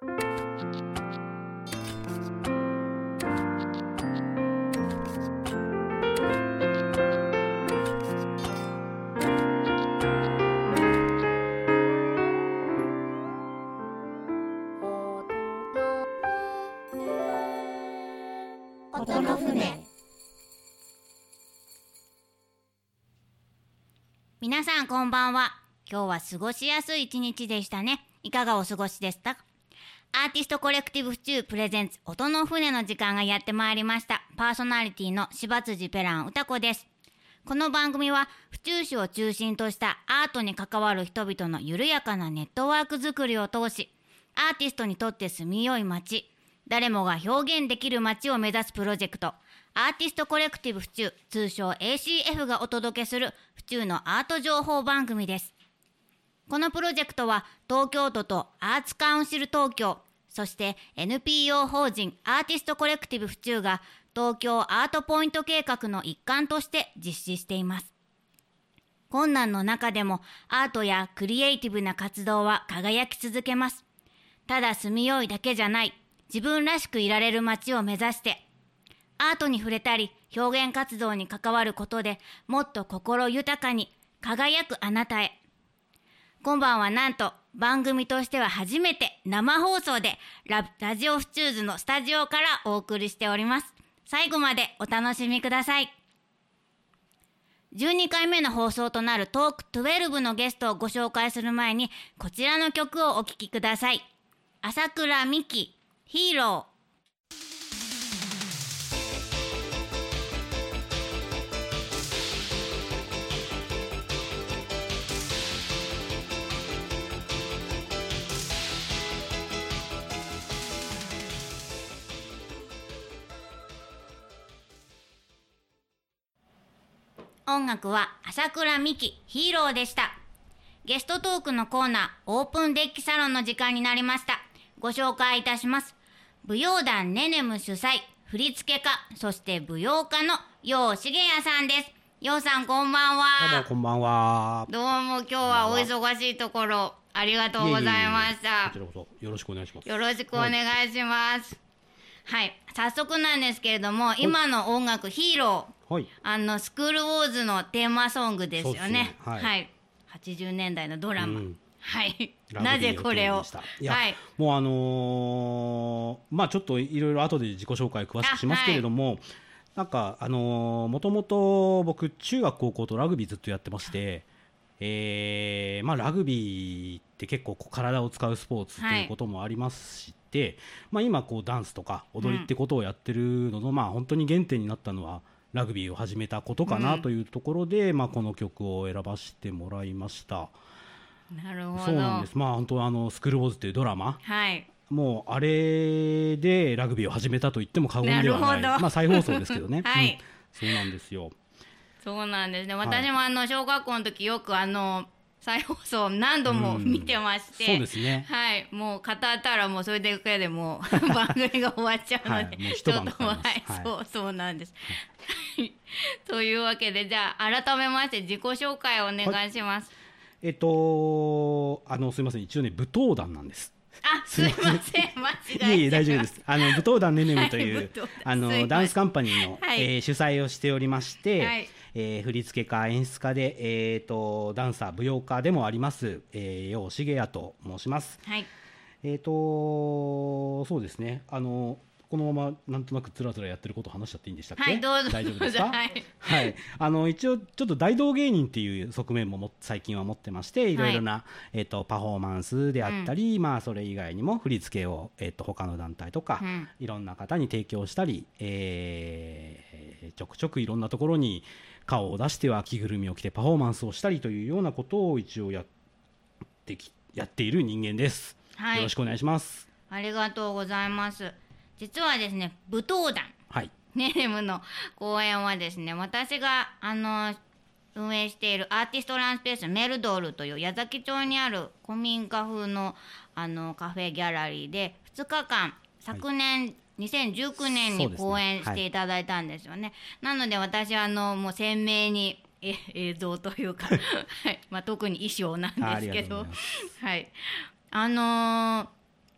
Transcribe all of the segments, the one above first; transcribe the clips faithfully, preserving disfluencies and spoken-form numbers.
音の船。皆さんこんばんは。今日は過ごしやすい一日でしたね。いかがお過ごしでしたか？アーティストコレクティブ府中プレゼンツ音の船の時間がやってまいりました。パーソナリティの柴辻ペラン歌子です。この番組は府中市を中心としたアートに関わる人々の緩やかなネットワーク作りを通し、アーティストにとって住みよい街、誰もが表現できる街を目指すプロジェクト、アーティストコレクティブ府中、通称 エーシーエフ がお届けする府中のアート情報番組です。このプロジェクトは東京都とアーツカウンシル東京、そして エヌピーオー 法人アーティストコレクティブ府中が東京アートポイント計画の一環として実施しています。困難の中でもアートやクリエイティブな活動は輝き続けます。ただ住みよいだけじゃない、自分らしくいられる街を目指して、アートに触れたり表現活動に関わることでもっと心豊かに輝くあなたへ。今晩はなんと番組としては初めて生放送で ラ, ラジオフチューズのスタジオからお送りしております。最後までお楽しみください。じゅうにかいめの放送となるトークじゅうにのゲストをご紹介する前に、こちらの曲をお聴きください。朝倉美希、ヒーロー。音楽は朝倉美希、ヒーローでした。ゲストトークのコーナー、オープンデッキサロンの時間になりました。ご紹介いたします。舞踊団ネネム主催、振付家、そして舞踊家の楊重也さんです。楊さんこんばんは。 どうもこんばんは。 どうも今日はお忙しいところありがとうございました。 こちらこそよろしくお願いします。 よろしくお願いします。はい、はい、早速なんですけれども、今の音楽ヒーロー、はい、あのスクールウォーズのテーマソングですよね。ね、はい、はい、はちじゅうねんだいのドラマ、うん、はい、なぜこれを、 いや、はい、もうあのー、まあちょっといろいろ後で自己紹介詳しくしますけれども、はい、なんかあのー、もともと僕中学高校とラグビーずっとやってまして、えーまあ、ラグビーって結構体を使うスポーツということもありますし、はい、まあ、今こうダンスとか踊りってことをやってるのの、うん、まあ、本当に原点になったのはラグビーを始めたことかなというところで、うん、まあ、この曲を選ばせてもらいました。 なるほど。 そうなんです。まあ、本当あのスクールウォーズというドラマ、 はい、 もうあれでラグビーを始めたと言っても過言ではない。まあ、再放送ですけどね、はい、うん、そうなんですよ。 そうなんですね。私もあの小学校の時よくあの再放送何度も見てまして、 うん、そうですね。 はい、もう語ったらもうそれだけでもう番組が終わっちゃうので、はい、もう一晩かかります。はい、そうそうなんです。はい、というわけでじゃあ改めまして自己紹介をお願いします。はい、 えっとあのすみません、一応ね舞踏団なんです。 あ、すいません、間違えちゃいいえいえ大丈夫です。あの舞踏団ネネムという、はい、あのダンスカンパニーの、はい、えー、主催をしておりまして、はい、えー、振付家演出家で、えー、とダンサー舞踊家でもあります、えー、楊重也と申します。はい、えーとそうですね、あのこのままなんとなくつらつらやってることを話しちゃっていいんでしたっけ？ はい、どうぞ。 大丈夫ですか？ はい、 はい、あの一応ちょっと大道芸人っていう側面もも最近は持ってまして、いろいろな、はい、えー、とパフォーマンスであったり、うん、まあ、それ以外にも振り付けを、えー、と他の団体とか、うん、いろんな方に提供したり、えー、ちょくちょくいろんなところに顔を出しては着ぐるみを着てパフォーマンスをしたりというようなことを一応やってきやっている人間です。はい、よろしくお願いします。 ありがとうございます。実はですね、舞踏団、はい、ネネムの公演はですね、私があの運営しているアーティストランスペースメルドールという矢崎町にある古民家風のあのカフェギャラリーでふつかかん、昨年、はい、にせんじゅうきゅうねんに公演していただいたんですよね。はい、なので私はあのもう鮮明にえ映像というか、はい、まあ、特に衣装なんですけど、はい、あのー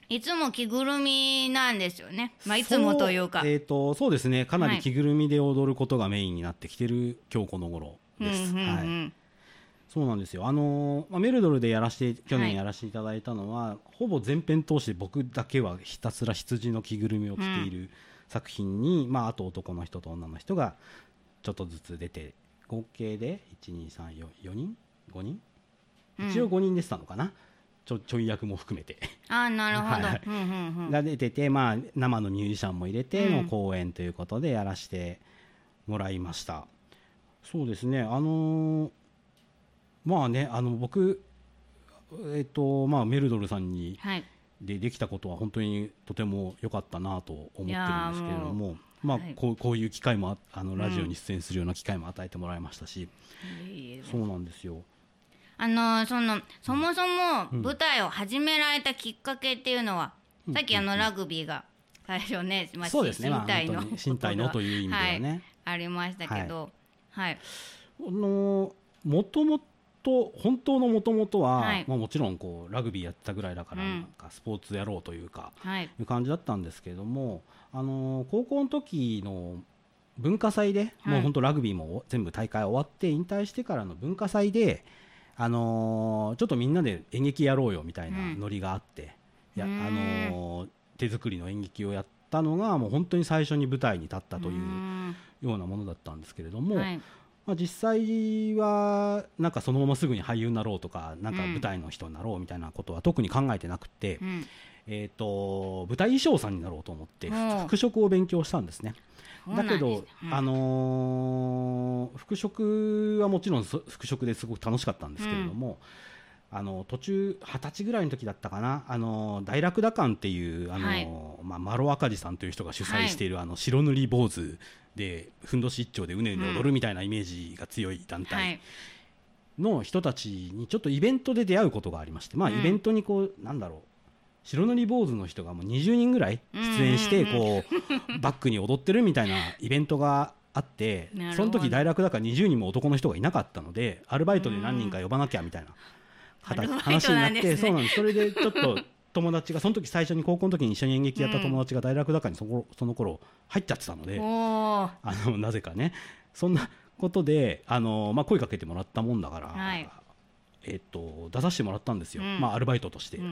いつも着ぐるみなんですよね、まあ、いつもというかそう、えーと、そうですね、かなり着ぐるみで踊ることがメインになってきてる今日この頃です、 うんうんうん、 はい、そうなんですよ。あのーまあ、メルドルでやらして去年やらせていただいたのは、はい、ほぼ全編通して僕だけはひたすら羊の着ぐるみを着ている作品に、うん、まあ、あと男の人と女の人がちょっとずつ出て合計でいちにさんよんよにんごにん、一応ごにんでしたのかな、うん、ちょ, ちょい役も含めてあ、なるほど、 はいうんうんうん、 が出てて、まあ、生のミュージシャンも入れての公演ということでやらせてもらいました、うん、そうですね、あのー、まあね、あの僕、えーとまあ、メルドルさんにでできたことは本当にとても良かったなと思ってるんですけれども、まあ、はい、こう、こういう機会もあのラジオに出演するような機会も与えてもらいましたし、うん、そうなんですよ。 あのそのそもそも舞台を始められたきっかけっていうのは、うん、さっきあのラグビーが最初ね、まあ、 そうですね、 身体の、まあ、 身体のという意味ではね、 はい、ありましたけど、はい、 あのもともと本当のもともとは、 はい、 まあ、もちろんこうラグビーやってたぐらいだから、なんかスポーツやろうというか、うん、いう感じだったんですけれども、あの高校の時の文化祭で、はい、もう本当ラグビーも全部大会終わって引退してからの文化祭で、あのー、ちょっとみんなで演劇やろうよみたいなノリがあって、うん、や、あのー、手作りの演劇をやったのがもう本当に最初に舞台に立ったというようなものだったんですけれども、はい、まあ、実際はなんかそのまますぐに俳優になろうとか、なんか舞台の人になろうみたいなことは特に考えてなくて、うん、えーと、舞台衣装さんになろうと思って服飾を勉強したんですね。だけど、うん、あのー、服飾はもちろん服飾ですごく楽しかったんですけれども、うん、あの途中はたちぐらいの時だったかな、あの大楽打館っていう、あのー、はい、まあ、マロ赤字さんという人が主催している、はい、あの白塗り坊主でふんどし一丁でうねうね踊るみたいなイメージが強い団体の人たちにちょっとイベントで出会うことがありまして、まあ、イベントにこう、なんだろう、白塗り坊主の人がもうにじゅうにんぐらい出演してこうバックに踊ってるみたいなイベントがあって、その時大楽だからにじゅうにんも男の人がいなかったので、アルバイトで何人か呼ばなきゃみたいな話になって、そうなんです。それでちょっと友達がその時最初に高校の時に一緒に演劇やった友達が大楽だからにそのその頃入っちゃってたので、あのなぜかね、そんなことであの、まあ、声かけてもらったもんだから、はい、えっと出させてもらったんですよ、うん、まあ、アルバイトとして、うんうん、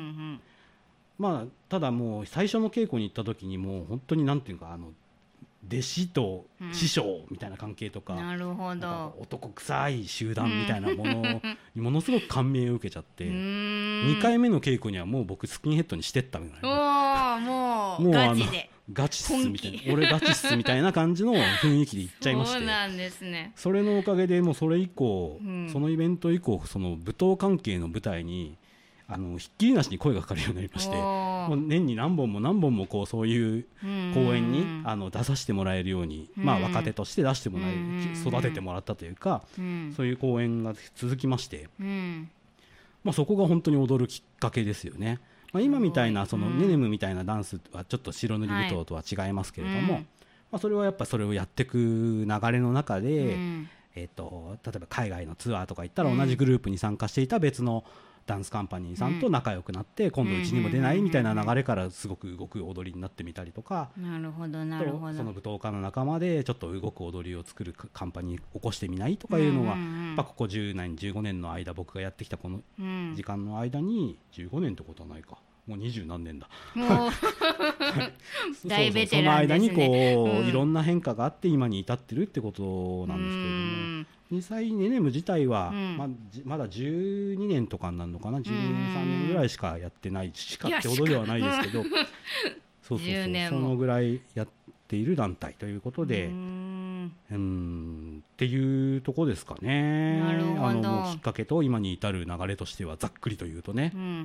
まあ、ただもう最初の稽古に行った時にもう本当になんていうか、あの弟子と師匠みたいな関係とか、うん、なるほど、男臭い集団みたいなものにものすごく感銘を受けちゃってにかいめの稽古にはもう僕スキンヘッドにしてったみたいな、 おもうもうガチでガチっすみたいな、俺ガチっすみたいな感じの雰囲気で行っちゃいまして、 そうなんですね。それのおかげでもうそれ以降、うん、そのイベント以降、その舞踏関係の舞台にあのひっきりなしに声がかかるようになりまして、もう年に何本も何本もこうそういう公演にあの出させてもらえるように、まあ、若手として出してもらえる、育ててもらったというか、そういう公演が続きまして、まあ、そこが本当に踊るきっかけですよね。まあ、今みたいなそのネネムみたいなダンスはちょっと白塗り舞踏とは違いますけれども、はい、まあ、それはやっぱそれをやっていく流れの中で、えーと、例えば海外のツアーとか行ったら同じグループに参加していた別のダンスカンパニーさんと仲良くなって、うん、今度うちにも出ないみたいな流れからすごく動く踊りになってみたりとか、 なるほどなるほど、 その舞踏家の仲間でちょっと動く踊りを作るカンパニー起こしてみないとかいうのは、うんうんうん、やっぱここじゅうねんじゅうごねんの間僕がやってきたこの時間の間に、じゅうごねんってことはないか、もう二十何年だもう大ベテランですね。 その間にこう、うん、いろんな変化があって今に至ってるってことなんですけれども、実際ネネム自体は、うん、ま, まだじゅうにねんとかになるのかな、じゅうにねんさんねんぐらいしかやってない、しかってほどではないですけどそうそうそう、そのぐらいやっている団体ということで、うーんうんっていうとこですかね。 なるほど。 あのもうきっかけと今に至る流れとしてはざっくりというとね、うんうんうん、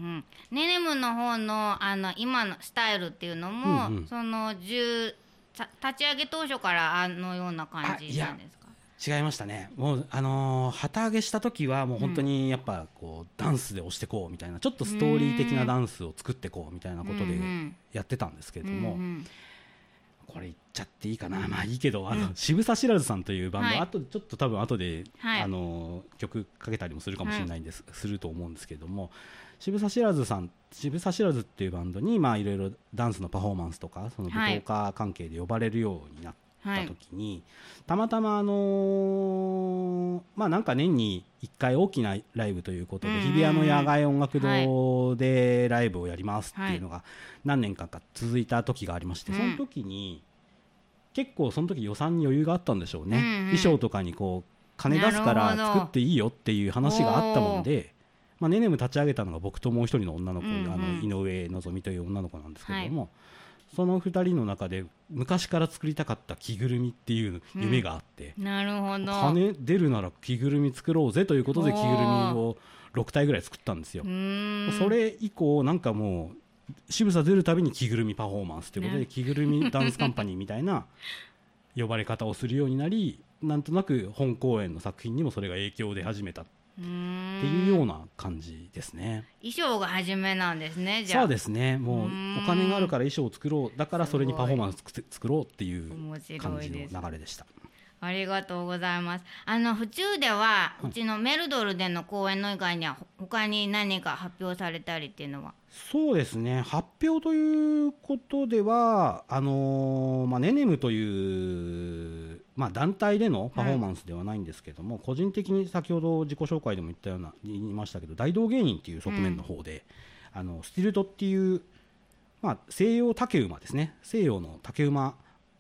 はい、ネネムの方 の, あの今のスタイルっていうのも、うんうん、そのじゅう立ち上げ当初からあのような感じなんですか？ 違いましたね。もうあのー、旗揚げした時はもう本当にやっぱこう、うん、ダンスで押してこうみたいな、ちょっとストーリー的なダンスを作ってこうみたいなことでやってたんですけれども、うんうん、 これ言っちゃっていいかな、まあいいけど、あの、うん、渋沢知らずさんというバンド、はい、あとちょっと多分後で、はい、あの曲かけたりもするかもしれないんです、はい、すると思うんですけども、渋沢知らずさん、渋沢知らずっていうバンドにまあいろいろダンスのパフォーマンスとかその舞踏家関係で呼ばれるようになった時に、はい、たまたまあのー、まあなんか年にいっかい大きなライブということで、うんうん、日比谷の野外音楽堂でライブをやりますっていうのが何年間か続いた時がありまして、はい、その時に結構その時予算に余裕があったんでしょうね、うんうん、衣装とかにこう金出すから作っていいよっていう話があったもんで、まあ、ネネム立ち上げたのが僕ともう一人の女の子、うんうん、あの井上のぞみという女の子なんですけれども、はい、そのふたりの中で昔から作りたかった着ぐるみっていう夢があって、 うん、なるほど、 金出るなら着ぐるみ作ろうぜということで着ぐるみをろくたいぐらい作ったんですよ。それ以降なんかもう渋沢出るたびに着ぐるみパフォーマンスということで、ね、着ぐるみダンスカンパニーみたいな呼ばれ方をするようになり、なんとなく本公演の作品にもそれが影響で始めたっていうような感じですね。 衣装が初めなんですね。じゃあそうですね、もうお金があるから衣装を作ろう、だからそれにパフォーマンス作ろうっていう感じの流れでした。 ありがとうございます。あの府中では、うちのメルドルでの公演の以外には他に何か発表されたりっていうのは？ そうですね、発表ということではあのーまあ、ネネムという、まあ、団体でのパフォーマンスではないんですけども、はい、個人的に先ほど自己紹介でも言ったような言いましたけど、大道芸人っていう側面の方で、うん、あのスティルトっていう、まあ、西洋竹馬ですね、西洋の竹馬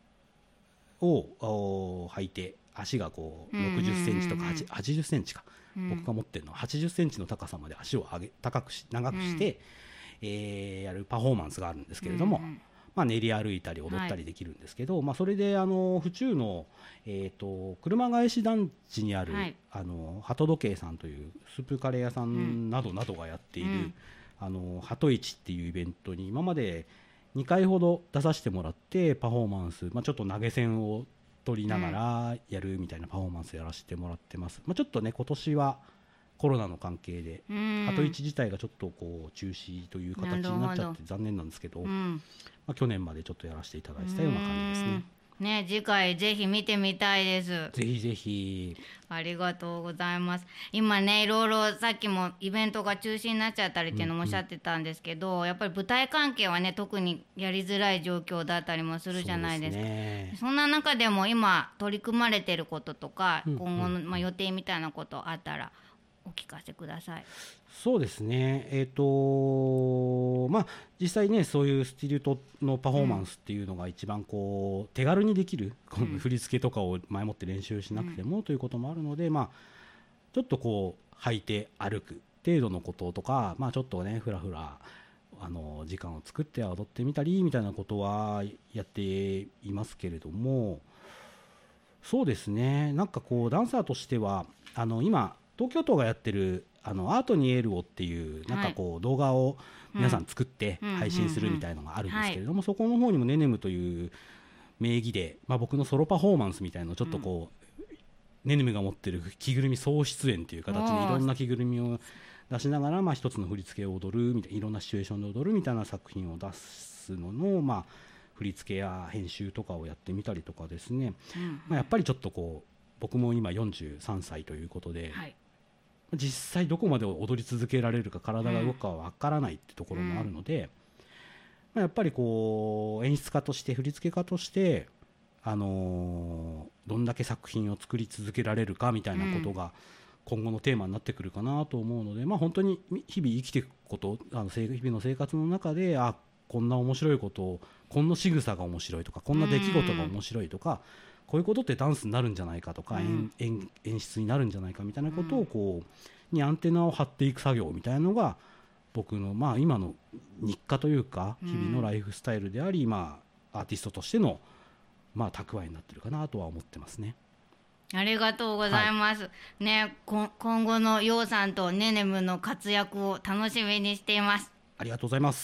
を履いて足がこうろくじゅっセンチとかはちじゅっセンチか、うん、僕が持ってるのははちじゅっセンチの高さまで足を上げ高くし長くして、うん、えー、やるパフォーマンスがあるんですけれども、うん、まあ、練り歩いたり踊ったりできるんですけど、はい、まあ、それであの府中の、えー、と車返し団地にある、はい、あの鳩時計さんというスープカレー屋さんなどなどがやっている、うん、あの鳩市っていうイベントに今までにかいほど出させてもらってパフォーマンス、まあ、ちょっと投げ銭を取りながらやるみたいなパフォーマンスやらせてもらってます、まあ、ちょっとね今年はコロナの関係で鳩市自体がちょっとこう中止という形になっちゃって残念なんですけど、うん、まあ、去年までちょっとやらせていただいてたような感じですね。 ね、次回ぜひ見てみたいです。 ぜひぜひ。 ありがとうございます。今ね、いろいろさっきもイベントが中止になっちゃったりっていうのもおっしゃってたんですけど、うんうん、やっぱり舞台関係はね特にやりづらい状況だったりもするじゃないですか。 そうですね。そんな中でも今取り組まれてることとか、うんうん、今後の、まあ、予定みたいなことあったらお聞かせください。 そうですね、えーとまあ、実際ねそういうスティルトのパフォーマンスっていうのが一番こう手軽にできる、うん、振り付けとかを前もって練習しなくてもということもあるので、まあ、ちょっとこう履いて歩く程度のこととか、まあ、ちょっとねふらふらあの時間を作って踊ってみたりみたいなことはやっていますけれども、そうですね、なんかこうダンサーとしてはあの今東京都がやってるあのアートにエールをっていうなんかこう動画を皆さん作って配信するみたいなのがあるんですけれども、そこの方にもネネムという名義で、まあ、僕のソロパフォーマンスみたいなのをちょっとこう、うん、ネネムが持ってる着ぐるみ総出演という形でいろんな着ぐるみを出しながら、まあ、一つの振り付けを踊るみたいな、いろんなシチュエーションで踊るみたいな作品を出すのの、まあ、振り付けや編集とかをやってみたりとかですね、うん、まあ、やっぱりちょっとこう僕も今よんじゅうさんさいということで、はい、実際どこまで踊り続けられるか体が動くかは分からないってところもあるので、うん、まあ、やっぱりこう演出家として振り付け家として、あのー、どんだけ作品を作り続けられるかみたいなことが今後のテーマになってくるかなと思うので、まあ、本当に日々生きていくこと、あの日々の生活の中であこんな面白いことを、こんな仕草が面白いとか、こんな出来事が面白いとか、こういうことってダンスになるんじゃないかとか、うん、演, 演出になるんじゃないかみたいなことをこうにアンテナを張っていく作業みたいなのが僕の、まあ、今の日課というか日々のライフスタイルであり、まあ、アーティストとしての、まあ、蓄えになってるかなとは思ってますね。 ありがとうございます、はい、ね、今後のヨウさんとネネムの活躍を楽しみにしています。 ありがとうございます。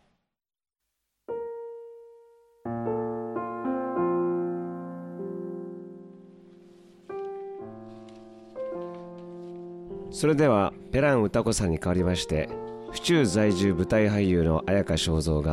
それではペラン歌子さんに代わりまして、府中在住舞台俳優の綾香正蔵が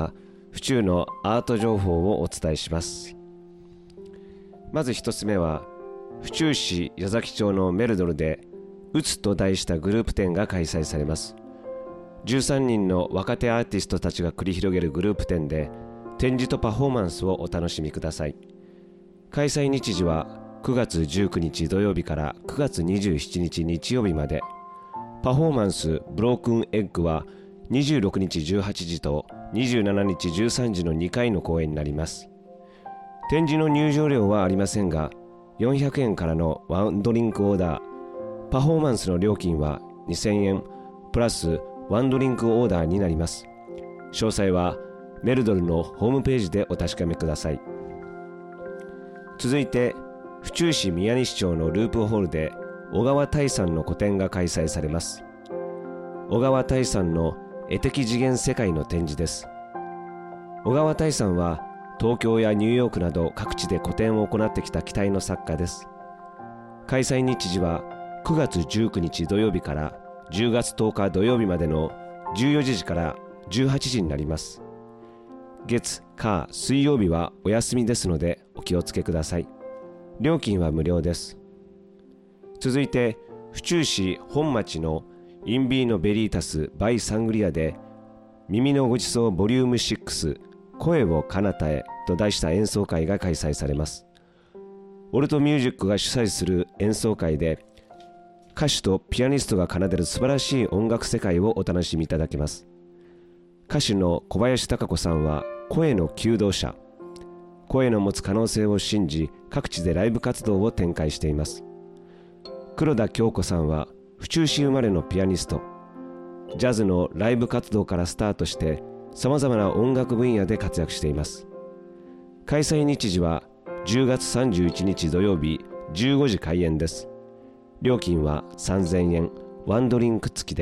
府中のアート情報をお伝えします。まず一つ目は、府中市矢崎町のメルドルでうつと題したグループ展が開催されます。じゅうさんにんの若手アーティストたちが繰り広げるグループ展で、展示とパフォーマンスをお楽しみください。開催日時はくがつじゅうくにち土曜日からくがつにじゅうしちにち日曜日まで。パフォーマンスブロークンエッグはにじゅうろくにちじゅうはちじとにじゅうしちにちじゅうさんじのにかいの公演になります。展示の入場料はありませんが、よんひゃくえんからのワンドリンクオーダー、パフォーマンスの料金はにせんえんプラスワンドリンクオーダーになります。詳細はメルドルのホームページでお確かめください。続いて、府中市宮西町のループホールで小川大さんの個展が開催されます。小川大さんの絵的次元世界の展示です。小川大さんは東京やニューヨークなど各地で個展を行ってきた期待の作家です。開催日時はくがつじゅうくにち土曜日からじゅうがつとおか土曜日までのじゅうよじからじゅうはちじになります。月、火、水曜日はお休みですのでお気をつけください。料金は無料です。続いて、府中市本町のインビーノベリータスバイサングリアで耳のごちそうボリュームろく声を彼方へと題した演奏会が開催されます。オルトミュージックが主催する演奏会で、歌手とピアニストが奏でる素晴らしい音楽世界をお楽しみいただけます。歌手の小林貴子さんは声の求道者、声の持つ可能性を信じ、各地でライブ活動を展開しています。黒田京子さんは府中市生まれのピアニスト、ジャズのライブ活動からスタートしてさまざまな音楽分野で活躍しています。開催日時はじゅうがつさんじゅういちにち土曜日じゅうごじ開演です。料金はさんぜんえん、ワンドリンク付きです。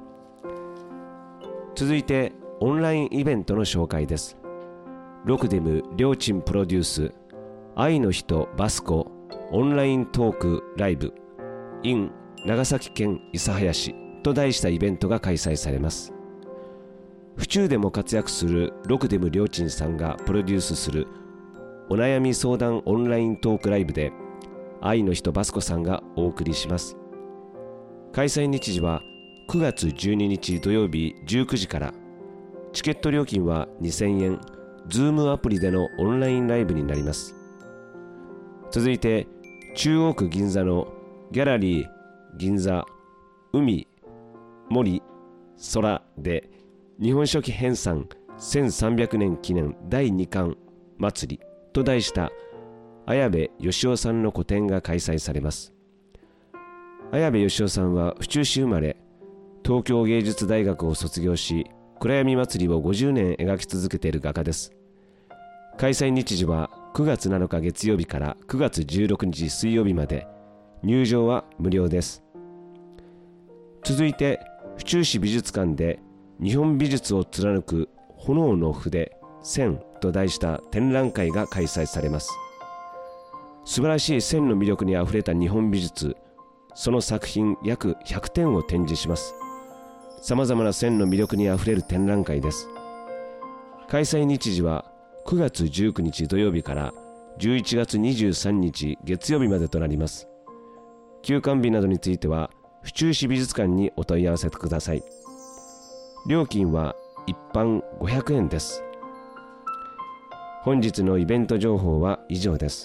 続いてオンラインイベントの紹介です。ロクデムりょーちんプロデュース愛の人バスコオンライントークライブ in 長崎県諫早市と題したイベントが開催されます。府中でも活躍するロクデムりょーちんさんがプロデュースするお悩み相談オンライントークライブで愛の人バスコさんがお送りします。開催日時はくがつじゅうににち土曜日じゅうくじから。チケット料金はにせんえん、Zoom アプリでのオンラインライブになります。続いて、中央区銀座のギャラリー銀座海森空で日本書紀編纂せんさんびゃくねん記念だいにかん祭りと題した綾部義雄さんの個展が開催されます。綾部義雄さんは府中市生まれ、東京芸術大学を卒業し、暗闇祭りをごじゅうねん描き続けている画家です。開催日時はくがつなのか月曜日からくがつじゅうろくにち水曜日まで。入場は無料です。続いて、府中市美術館で日本美術を貫く炎の筆線と題した展覧会が開催されます。素晴らしい線の魅力にあふれた日本美術、その作品約ひゃくてんを展示します。さまざまな線の魅力にあふれる展覧会です。開催日時はくがつじゅうくにち土曜日からじゅういちがつにじゅうさんにち月曜日までとなります。休館日などについては府中市美術館にお問い合わせください。料金は一般ごひゃくえんです。本日のイベント情報は以上です。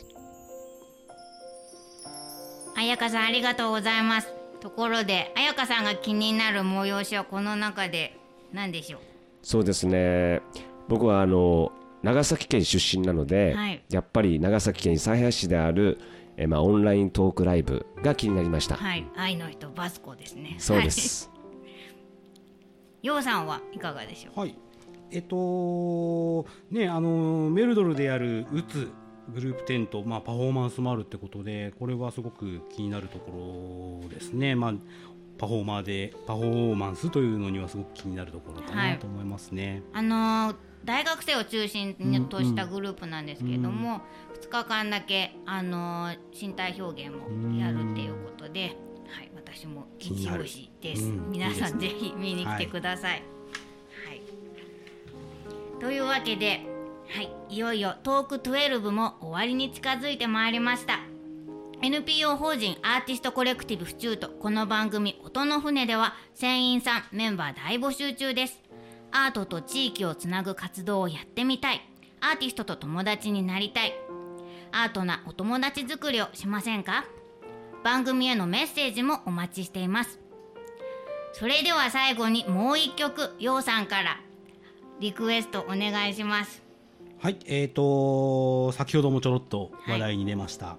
彩香さんありがとうございます。ところで彩香さんが気になる催しはこの中で何でしょう？ そうですね、僕はあの長崎県出身なので、はい、やっぱり長崎県諫早市であるえ、まあ、オンライントークライブが気になりました。 はい、愛の人バスコですね。 そうです。 ようさんはいかがでしょう？ はい、えっとねあのメルドルでやるうつグループ展と、まあ、パフォーマンスもあるってことで、これはすごく気になるところですね。まあ、パフォーマーでパフォーマンスというのにはすごく気になるところかなと思いますね。はい、 あのー、大学生を中心としたグループなんですけれども、うんうん、ふつかかんだけ、あのー、身体表現もやるっていうことで、はい、私も一押しです。皆さんぜひ見に来てください。はいはい、 というわけで、はい、いよいよトークじゅうにも終わりに近づいてまいりました。 エヌピーオー 法人アーティストコレクティブ府中とこの番組音の船では船員さんメンバー大募集中です。アートと地域をつなぐ活動をやってみたい、アーティストと友達になりたい、アートなお友達作りをしませんか？番組へのメッセージもお待ちしています。それでは最後にもう一曲、ようさんからリクエストお願いします。 はい、えーと先ほどもちょろっと話題に出ました、はい、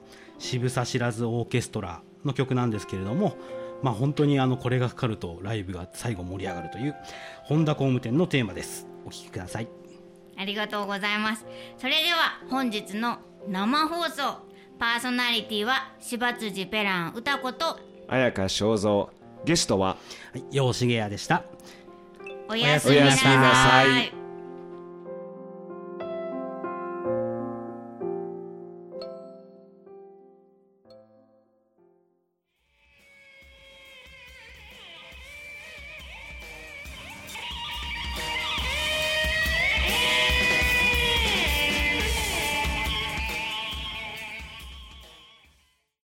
渋沢知らずオーケストラの曲なんですけれども、まあ、本当にあのこれがかかるとライブが最後盛り上がるという本田工務店のテーマです。お聴きください。 ありがとうございます。それでは本日の生放送パーソナリティは柴辻ペラン歌子と綾香正蔵、ゲストは陽重也でした。 おやすみなさい。